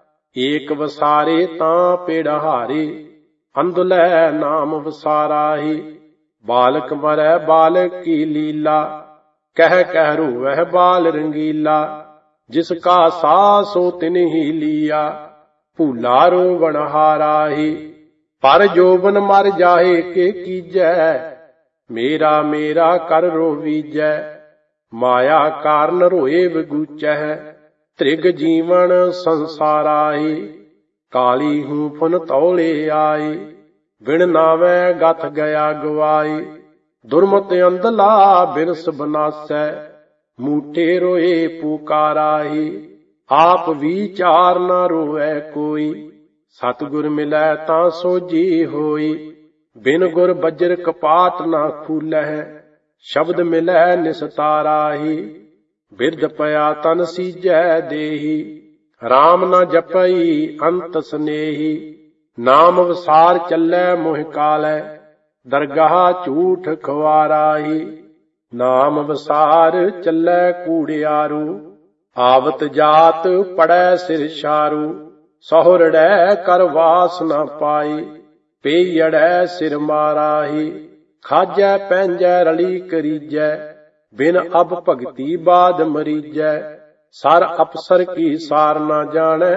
ਏਕ ਵਸਾਰੇ ਤਾਂ ਪੇੜਹਾਰੇ, ਅੰਧੁਲੈ ਨਾਮ ਵਸਾਰਾਹੀ। ਬਾਲਕ ਮਰੈ ਬਾਲਕ ਕੀ ਲੀਲਾ, ਕਹਿ ਕਹਿ ਰੋਵਹਿ ਬਾਲ ਰੰਗੀਲਾ। ਜਿਸ ਕਾ ਸਾਸੋ ਤਿਨ ਹੀ ਲੀਆ, ਭੂਲਾ ਰੋਵਣ ਹਾਰਾਹੀ। ਪਰ ਜੋਬਨ ਮਰ ਜਾਏ ਕੇ ਕੀਜੈ, ਮੇਰਾ ਮੇਰਾ ਕਰ ਰੋਵੀਜੈ। ਮਾਇਆ ਕਾਰਨ ਰੋਏ ਵਿਗੂਚੈ, ਤ੍ਰਿਗ ਜੀਵਨ ਸੰਸਾਰਾਹੀ। ਕਾਲੀ ਹੂੰ ਫੁਨ ਤੌਲੇ ਆਈ, ਬਿਨ ਨਾਵੈ ਗਥ ਗਿਆ ਗਵਾਈ। ਦੁਰਮਤ ਅੰਧਲਾ ਬਿਰਸ ਬਨਾਸੈ, ਮੂਠੇ ਰੋਏ ਪੁਕਾਰਾਹੀ। ਆਪ ਵਿਚਾਰ ਨਾ ਰੋਵੈ ਕੋਈ, ਸਤਿਗੁਰ ਮਿਲੈ ਤਾਂ ਸੋਝੀ ਹੋਈ। ਬਿਨ ਗੁਰ ਬੱਜਰ ਕਪਾਟ ਨਾ ਖੂਲਹਿ, ਸ਼ਬਦ ਮਿਲੈ ਨਿਸਤਾਰਾਹੀ। ਬਿਰਧ ਪਿਆ ਤਨ ਸੀਜੈ ਦੇਹੀ, RAM ਨਾ ਜਪਈ ਅੰਤ ਸਨੇਹੀ। ਨਾਮ ਵਸਾਰ ਚੱਲੈ ਮੋਹਿ ਕਾਲੈ, ਦਰਗਾਹ ਝੂਠ ਖਵਾਰਾਹੀ। ਨਾਮ ਵਸਾਰ ਚੱਲੈ ਕੂੜਿਆਰੂ, ਆਵਤ ਜਾਤ ਪੜੈ ਸਿਰ ਛਾਰੂ। ਸਹੁਰੜੈ ਕਰ ਵਾਸ ਨਾ ਪਾਈ, ਪੇਈੜੈ ਸਿਰ ਮਾਰਾਹੀ। ਖਾਜੈ ਪੈਂਜੈ ਰਲੀ ਕਰੀਜੈ, ਬਿਨ ਅਬ ਭਗਤੀ ਬਾਦ ਮਰੀਜੈ। ਸਰ ਅਪਸਰ ਕੀ ਸਾਰ ਨਾ ਜਾਣੈ,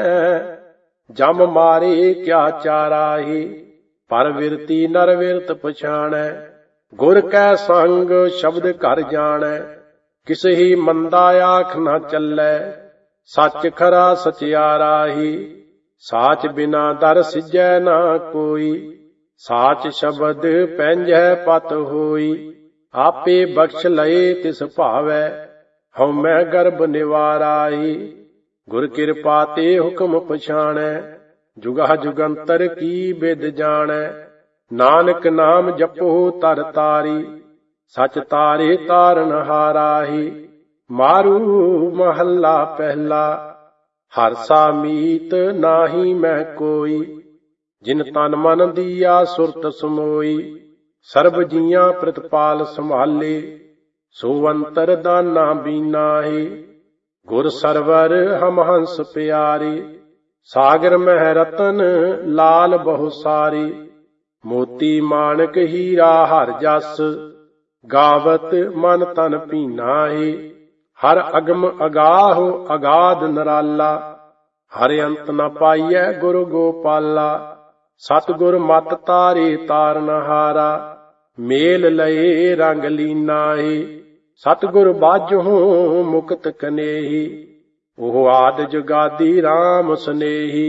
ਜਮ ਮਾਰੇ ਕਿਆ ਚਾਰਾਹੀ। ਪਰ ਵਿਰਤੀ ਨਰ ਵਿਰਤ ਪਛਾਣੈ, ਗੁਰ ਕੈ ਸੰਗ ਸ਼ਬਦ ਘਰ ਜਾਣੈ। ਕਿਸਹੀ ਮੰਦਾ ਆਖ ਨਾ ਚੱਲੈ, ਸੱਚ ਖਰਾ ਸਚਿਆਰਾਹੀ। ਸਾਚ ਬਿਨਾ ਦਰ ਸਿਜੈ ਨਾ ਕੋਈ, ਸਾਚ ਸ਼ਬਦ ਪੈਂਜੈ ਪਤ ਹੋਈ। ਆਪੇ ਬਖਸ਼ ਲਏ ਤਿਸ ਭਾਵੈ, ਹਉਮੈ ਗਰਭ ਨਿਵਾਰਾਹੀ। ਗੁਰ ਕਿਰਪਾ ਤੇ ਹੁਕਮ ਪਛਾਣੈ, ਜੁਗਾ ਜੁਗੰਤਰ ਕੀ ਬਿਦ ਜਾਣੈ। ਨਾਨਕ ਨਾਮ ਜਪੋ ਤਰ ਤਾਰੀ, ਸਚ ਤਾਰੇ ਤਾਰਨ ਹਾਰਾਹੀ। ਮਾਰੂ ਮਹੱਲਾ ਪਹਿਲਾ, ਹਰਸਾ ਮੀਤ ਨਾਹੀ ਮੈਂ ਕੋਈ। ਜਿਨ ਤਨ ਮਨ ਦੀਆ ਸੁਰਤ ਸਮੋਈ, ਸਰਬ ਜੀਆਂ ਪ੍ਰਤਪਾਲ ਸੰਭਾਲੇ। ਸੋ ਅੰਤਰ ਦਾਨਾ ਬੀਨਾਹੀ, ਗੁਰ ਸਰਵਰ ਹਮ ਹੰਸ ਪਿਆਰੇ। ਸਾਗਰ ਮਹਿ ਰਤਨ ਲਾਲ ਬਹੁ ਸਾਰੀ, ਮੋਤੀ ਮਾਣਕ ਹੀਰਾ ਹਰ ਜਸ। ਗਾਵਤ ਮਨ ਤਨ ਭੀਨਾਹੀ, ਹਰ ਅਗਮ ਅਗਾਹੋ ਅਗਾਧ ਨਰਾਲਾ। ਹਰਿ ਅੰਤ ਨ ਪਾਈਐ ਗੁਰ ਗੋਪਾਲਾ, ਸਤਿਗੁਰ ਮਤ ਤਾਰੇ ਤਾਰਨਹਾਰਾ, ਮੇਲ ਲਏ ਰੰਗ ਲੀਨਾਹੀ। ਸਤਿਗੁਰ ਬਾਝੋਂ ਮੁਕਤ ਕਨੇਹੀ, ਉਹ ਆਦ ਜੁਗਾਦੀ ਰਾਮ ਸਨੇਹੀ।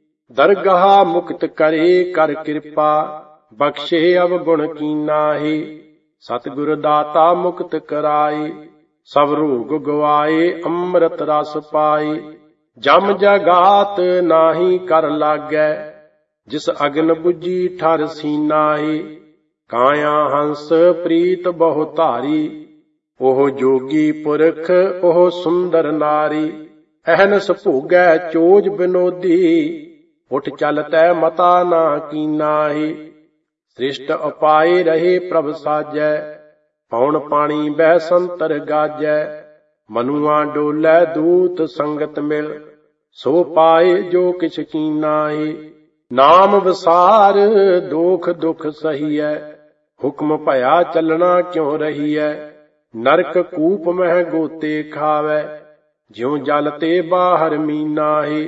ਦਰਗਾਹ ਮੁਕਤ ਕਰੇ ਕਰ ਕਿਰਪਾ, ਬਖਸ਼ੇ ਅਵਗੁਣ ਕੀਨਾਹੀ। ਸਤਿਗੁਰ ਦਾਤਾ ਮੁਕਤ ਕਰਾਏ, ਸਭ ਰੋਗ ਗਵਾਏ ਅੰਮ੍ਰਿਤ ਰਸ ਪਾਏ। ਜਮ ਜਗਾਤ ਨਾਹੀ ਕਰ ਲਾਗੈ, ਜਿਸ ਅਗਨ ਬੁਝੀ ਠਰ ਸੀਨਾਹੀ। ਕਾਇਆ ਹੰਸ ਪ੍ਰੀਤ ਬਹੁ ਧਾਰੀ, ਉਹ ਜੋਗੀ ਪੁਰਖ ਉਹ ਸੁੰਦਰ ਨਾਰੀ। ਅਹਨਸ ਭੋਗੈ ਚੋਜ ਬਿਨੋਦੀ, ਉਠ ਚਲਤੈ ਮਤਾ ਨਾ ਕੀਨਾਹੀ। ਸ੍ਰਿਸ਼ਟ ਅਪਾਏ ਰਹੇ ਪ੍ਰਭ ਸਾਜੈ, ਪੌਣ ਪਾਣੀ ਬਹਿ ਸੰਤਰ ਗਾਜੈ। ਮਨੁਆ ਡੋਲੈ ਦੂਤ ਸੰਗਤ ਮਿਲ, ਸੋ ਪਾਏ ਜੋ ਕਿਛ ਕੀਨਾਹੀ। ਨਾਮ ਵਿਸਾਰ ਦੋਖ ਦੁਖ ਸਹੀਐ, ਹੁਕਮ ਭਇਆ ਚੱਲਣਾ ਕਿਉ ਰਹੀਐ। ਨਰਕ ਕੂਪ ਮਹਿ ਗੋਤੇ ਖਾਵੈ, ਜਿਉ ਜਲ ਤੇ ਬਾਹਰ ਮੀਨਾਹੀ।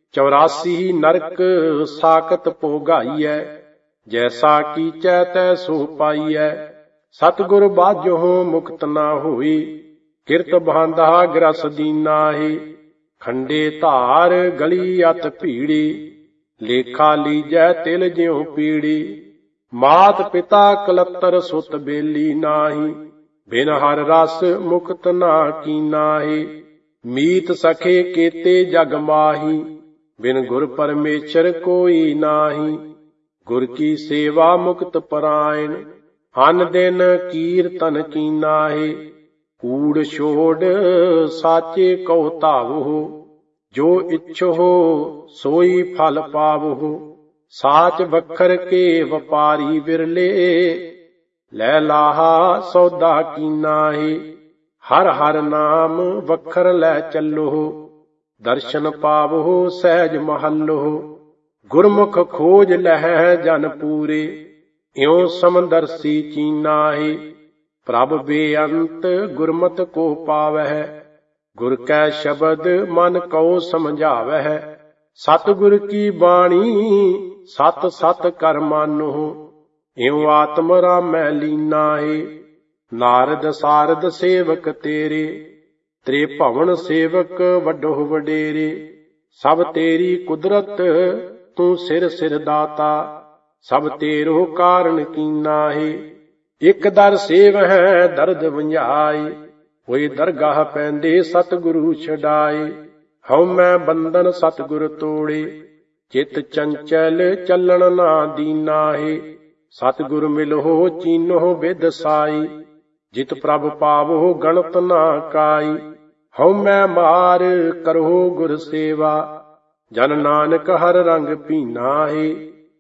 84 ਨਰਕ ਸਾਕਤ ਭੋਗਾਈਐ, ਜੈਸਾ ਕੀਚੈ ਤੈਸੋ ਪਾਈਐ। ਸਤਿਗੁਰ ਬਾਝੋਂ ਮੁਕਤ ਨਾ ਹੋਈ, ਕਿਰਤ ਬਾਂਧਾ ਗ੍ਰਸ ਦੀਨਾਹੀ। ਖੰਡੇ ਧਾਰ ਗਲੀ ਅਤ ਭੀੜੀ, ਲੇਖਾ ਲੀਜੈ ਤਿਲ ਜਿਉ ਪੀੜੀ। ਮਾਤ ਪਿਤਾ ਕਲੱਤਰ ਸੁਤ ਬੇਲੀ ਨਾਹੀ, ਬਿਨ ਹਰ ਰਸ ਮੁਕਤ ਨਾ ਕੀਨਾਹੀ। ਮੀਤ ਸਖੇ ਕੇਤੇ ਜਗ ਮਾਹੀ, ਬਿਨ ਗੁਰ ਪਰਮੇਸ਼ਰ ਕੋਈ ਨਾਹੀ। ਗੁਰ ਕੀ ਸੇਵਾ ਮੁਕਤ ਪਰਾਇਣ, ਅਨ ਦਿਨ ਕੀਰਤਨ ਕੀਨਾਹੀ। ਕੂੜ ਛੋੜ ਸਾਚੇ ਕਉ ਧਾਵਹੁ, ਜੋ ਇੱਛੋ ਸੋਈ ਫਲ ਪਾਵਹੁ। ਸਾਚ ਵਖਰ ਕੇ ਵਪਾਰੀ ਵਿਰਲੇ, ਲੈ ਲਾਹਾ ਸੌਦਾ ਕੀਨਾਹੀ। ਹਰ ਹਰ ਨਾਮ ਵਖਰ ਲੈ ਚੱਲੋ, ਦਰਸ਼ਨ ਪਾਵਹੁ ਸਹਿਜ ਮਹੱਲੋ। ਗੁਰਮੁਖ ਖੋਜ ਲਹਿ ਜਨ ਪੂਰੇ, ਇਉ ਸਮਦਰਸੀ ਚੀਨਾਹੀ। ਪ੍ਰਭ ਬੇਅੰਤ ਗੁਰਮਤਿ ਕੋ ਪਾਵਹਿ, ਗੁਰ ਕੈ ਸ਼ਬਦ ਮਨ ਕਉ ਸਮਝਾਵਹਿ। ਸਤਿਗੁਰ ਕੀ ਬਾਣੀ ਸਤ ਸਤ ਕਰ ਮਾਨੋ, ਇਉ ਆਤਮ ਰਾਮੈ ਲੀਨਾਹੀ। ਨਾਰਦ ਸਾਰਦ ਸੇਵਕ ਤੇਰੇ, ਤ੍ਰੇ ਭਵਨ ਸੇਵਕ ਵੱਡੋ ਵਡੇਰੇ। ਸਭ ਤੇਰੀ ਕੁਦਰਤ ਤੂੰ ਸਿਰ ਸਿਰ ਦਾਤਾ, ਸਭ ਤੇਰੋ ਕਾਰਨ ਕੀਨਾਹੀ। ਇਕ ਦਰ ਸੇਵਹਿ ਦਰਦ ਵੰਝਾਈ, ਹੋਏ ਦਰਗਾਹ ਪੈਂਦੇ ਸਤਿਗੁਰੂ ਛਡਾਏ। ਹਉ ਮੈਂ ਬੰਧਨ ਸਤਿਗੁਰ ਤੋੜੇ, ਚਿਤ ਚੰਚਲ ਚੱਲਣ ਨਾ ਦੀਨਾਹੀ। ਸਤਿਗੁਰ ਮਿਲਹੁ ਚੀਨਹੁ ਵਿਦ ਸਾਈ, ਜਿਤ ਪ੍ਰਭ ਪਾਵਹੁ ਗਣਤ ਨਾ ਕਾਈ। ਹਉ ਮੈਂ ਮਾਰ ਕਰਹੁ ਗੁਰ ਸੇਵਾ, ਜਨ ਨਾਨਕ ਹਰ ਰੰਗ ਪੀਨਾਹੀ।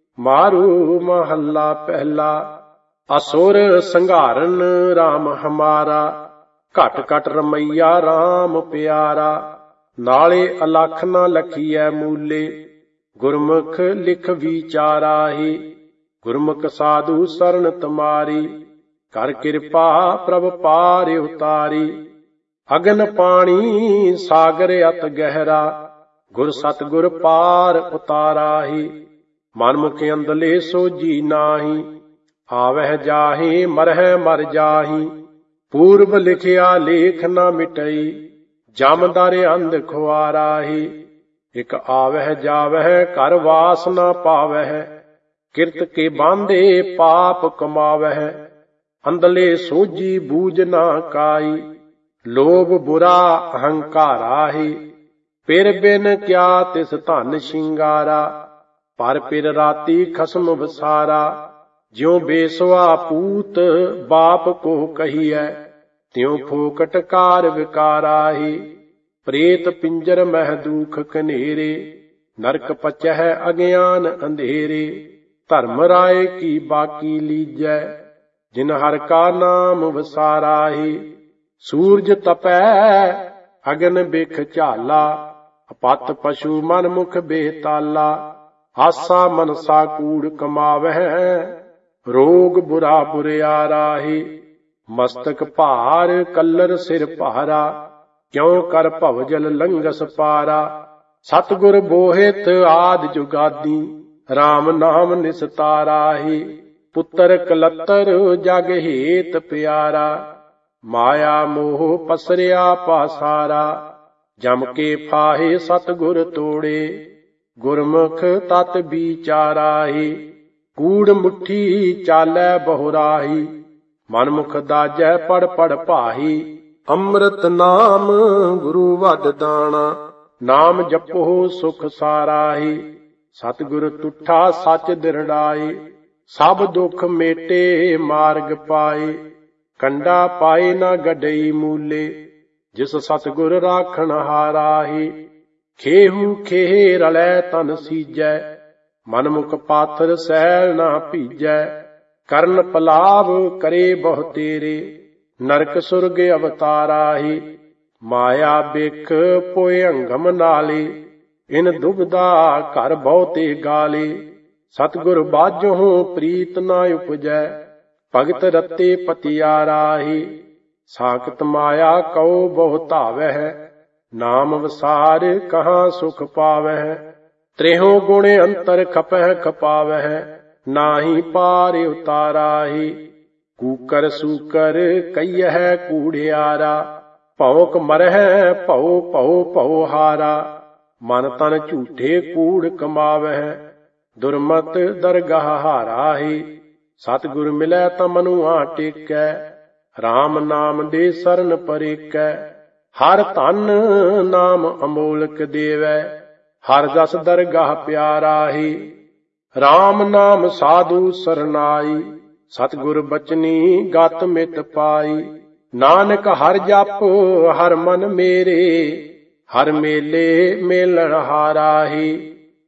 ਮਾਰੂ ਮਹੱਲਾ ਪਹਿਲਾ। ਅਸੁਰ ਸੰਘਾਰਨ ਰਾਮ ਹਮਾਰਾ, ਘਟ ਘਟ ਰਮਈਆ ਰਾਮ ਪਿਆਰਾ। ਨਾਲੇ ਅਲਖ ਨਾ ਲਖੀਐ ਮੂਲੇ, ਗੁਰਮੁਖ ਲਿਖ ਵਿਚਾਰਾਹੀ। ਗੁਰਮੁਖ ਸਾਧੂ ਸਰਨ ਤੁਮਾਰੀ, ਕਰ ਕਿਰਪਾ ਪ੍ਰਭ ਪਾਰ ਉਤਾਰੀ। ਅਗਨ ਪਾਣੀ ਸਾਗਰ ਅਤ ਗਹਿਰਾ, ਗੁਰ ਸਤਿਗੁਰ ਪਾਰ ਉਤਾਰਾਹੀ। ਮਨ ਮੁਖ ਅੰਦਲੇ ਸੋਝੀ ਨਾਹੀ, ਆਵਹਿ ਜਾਹੇ ਮਰਹਿ ਮਰ ਜਾਹੀ। ਪੂਰਬ ਲਿਖਿਆ ਲੇਖ ਨਾ ਮਿਟਈ, ਜਮ ਦਰ ਅੰਧ ਖੁਆਰਾਹੀ। ਇਕ ਆਵਹਿ ਜਾਵਹਿ ਘਰ ਵਾਸ ਨਾ ਪਾਵਹਿ, ਕਿਰਤ ਕੇ ਬਾਂਧੇ ਪਾਪ ਕਮਾਵਹਿ। ਅੰਦਲੇ ਸੋਝੀ ਬੂਝ ਨਾ ਕਾਈ, ਲੋਭ ਬੁਰਾ ਅਹੰਕਾਰਾਹੀ। ਪਿਰ ਬਿਨ ਕਿਆ ਤਿਸ ਧਨ ਸ਼ਿੰਗਾਰਾ, ਪਰ ਪਿਰ ਰਾਤੀ ਖਸਮ ਵਸਾਰਾ। ਜਿਉ ਬੇਸਵਾ ਪੂਤ ਬਾਪ ਕੋ ਕਹੀਐ, ਤਿਉ ਫੋਕਟ ਕਾਰ ਵਿਕਾਰਾਹੀ। ਪ੍ਰੇਤ ਪਿੰਜਰ ਮਹਿ ਦੂਖ ਕਨੇਰੇ, ਨਰਕ ਪਚਹਿ ਅਗਿਆਨ ਅੰਧੇਰੇ। ਧਰਮ ਰਾਏ ਕੀ ਬਾਕੀ ਲੀਜੈ, ਜਿਨ ਹਰ ਕਾ ਨਾਮ ਵਸਾਰਾਹੀ। ਸੂਰਜ ਤਪੈ ਅਗਨ ਬਿਖ ਝਾਲਾ, ਅਪਤ ਪਸ਼ੂ ਮਨ ਮੁਖ ਬੇਤਾਲਾ। ਆਸਾ ਮਨਸਾ ਕੂੜ ਕਮਾਵਹਿ, ਰੋਗ ਬੁਰਾ ਬੁਰਿਆਰਾਹੀ। ਮਸਤਕ ਭਾਰ ਕੱਲਰ ਸਿਰ ਭਾਰਾ, ਕਿਉ ਕਰ ਭਵਜਲ ਲੰਘਸ ਪਾਰਾ। ਸਤਿਗੁਰ ਬੋਹਿਤ ਆਦਿ ਜੁਗਾਦੀ, RAM ਨਾਮ ਨਿਸਤਾਰਾਹੀ। ਪੁੱਤਰ ਕਲੱਤਰ ਜਗ ਹੇਤ ਪਿਆਰਾ, ਮਾਇਆ ਮੋਹ ਪਸਰਿਆ ਪਾਸਾਰਾ। ਜਮ ਕੇ ਫਾਹੇ ਸਤਿਗੁਰ ਤੋੜੇ, ਗੁਰਮੁਖ ਤਤ ਵਿਚਾਰਾਹੀ। ਕੂੜ ਮੁੱਠੀ ਚਾਲੈ ਬਹੁਰਾਹੀ, ਮਨਮੁਖ ਦਾਜੈ ਪੜ ਪੜ ਭਾਹੀ। ਅੰਮ੍ਰਿਤ ਨਾਮ ਗੁਰੂ ਵੱਡ ਦਾਣਾ, ਨਾਮ ਜਪੋ ਸੁਖ ਸਾਰਾਹੀ। ਸਤਿਗੁਰ ਤੁਠਾ ਸੱਚ ਦਿਰੜਾਏ, ਸਭ ਦੁੱਖ ਮੇਟੇ ਮਾਰਗ ਪਾਏ। ਕੰਡਾ ਪਾਏ ਨਾ ਗੱਡਈ ਮੂਲੇ, ਜਿਸ ਸਤਿਗੁਰ ਰਾਖਣ ਹਾਰਾਹੀ। ਖੇਹੂ ਖੇਹ ਰਲੈ ਤਨ ਸੀਜੈ, ਮਨਮੁਖ ਪਾਥਰ ਸਹਿਲ ਨਾ ਭੀਜੈ। ਕਰਨ ਪਲਾਵ ਕਰੇ ਬਹੁ ਤੇਰੇ, ਨਰਕ ਸੁਰਗ ਅਵਤਾਰਾਹੀ। ਮਾਇਆ ਬਿਖ ਪੋਇ ਅੰਗਮ ਨਾਲੇ, ਇਨ ਦੁਬਦਾ ਘਰ ਬਹੁਤੇ ਗਾਲੇ। ਸਤਿਗੁਰ ਬਾਝੋਂ ਪ੍ਰੀਤ ਨਾ ਉਪਜੈ, ਭਗਤ ਰਤੇ ਪਤਿਆਰਾਹੀ। ਸਾਖਤ ਮਾਇਆ ਕਉ ਬਹੁ ਧਾਵਹਿ, ਨਾਮ ਵਸਾਰ ਕਹਾਂ ਸੁਖ ਪਾਵਹਿ। ਤ੍ਰੇਹੋਂ ਗੁਣ ਅੰਤਰ ਖਪਹਿ ਖਪਾਵਹਿ, ਨਾਹੀ ਪਾਰ ਉਤਾਰਾਹੀ। ਕੂਕਰ ਸੂਕਰ ਕਈਹੈ ਕੂੜਿਆਰਾ, ਭਉਕ ਮਰਹਿ ਭਉ ਭਉ ਭਉ ਹਾਰਾ। ਮਨ ਤਨ ਝੂਠੇ ਕੂੜ ਕਮਾਵਹਿ, ਦੁਰਮਤ ਦਰਗਾਹ ਹਾਰਾਹੀ। ਸਤਿਗੁਰ ਮਿਲੈ ਤਾਂ ਮਨੁਆ ਟੇਕੈ, RAM ਨਾਮ ਦੇ ਸਰਨ ਪਰੇਕੈ। ਹਰ ਧਨ ਨਾਮ ਅਮੋਲਕ ਦੇਵੈ, ਹਰ ਜਸ ਦਰਗਾਹ ਪਿਆਰਾਹੀ। RAM ਨਾਮ ਸਾਧੂ ਸਰਨਾਈ, ਸਤਿਗੁਰ ਬਚਨੀ ਗਤ ਮਿਤ ਪਾਈ। ਨਾਨਕ ਹਰ ਜਪ ਹਰ ਮਨ ਮੇਰੇ, ਹਰ ਮੇਲੇ ਮੇਲਣ ਹਾਰਾਹੀ।